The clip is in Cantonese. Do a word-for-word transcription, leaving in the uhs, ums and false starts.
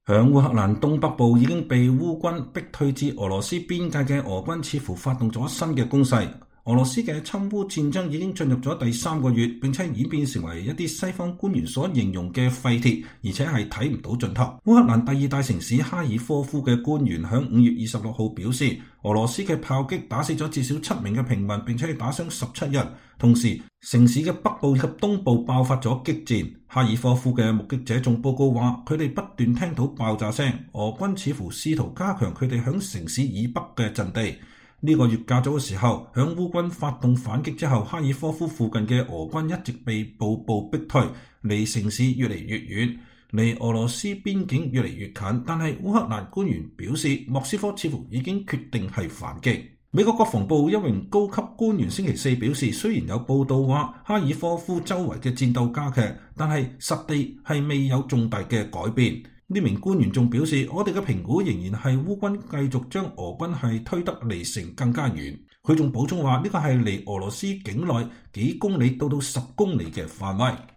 響烏克蘭東北部已經被烏軍逼退至俄羅斯邊界嘅俄軍似乎發動咗新嘅攻勢。俄羅斯嘅侵烏戰爭已經進入咗第三個月，並且演變成為一啲西方官員所形容嘅廢鐵，而且係睇唔到盡頭。烏克蘭第二大城市哈爾科夫嘅官員響五月二十六號表示，俄羅斯嘅炮擊打死咗至少七名嘅平民，並且打傷十七人。同時，城市嘅北部以及東部爆發咗激戰。哈爾科夫嘅目擊者仲報告話，佢哋不斷聽到爆炸聲，俄軍似乎試圖加強佢哋響城市以北嘅陣地。呢個月較早嘅時候，響烏軍發動反擊之後，哈爾科夫附近嘅俄軍一直被步步逼退，離城市越嚟越遠，離俄羅斯邊境越嚟越近。但係烏克蘭官員表示，莫斯科似乎已經決定係反擊。美國國防部一名高級官員星期四表示，雖然有報道話哈爾科夫周圍嘅戰鬥加劇，但係實地係未有重大嘅改變。呢名官員仲表示，我哋嘅評估仍然係烏軍繼續將俄軍係推得離城更加遠。佢仲補充話，呢個係離俄羅斯境內幾公里到到十公里嘅範圍。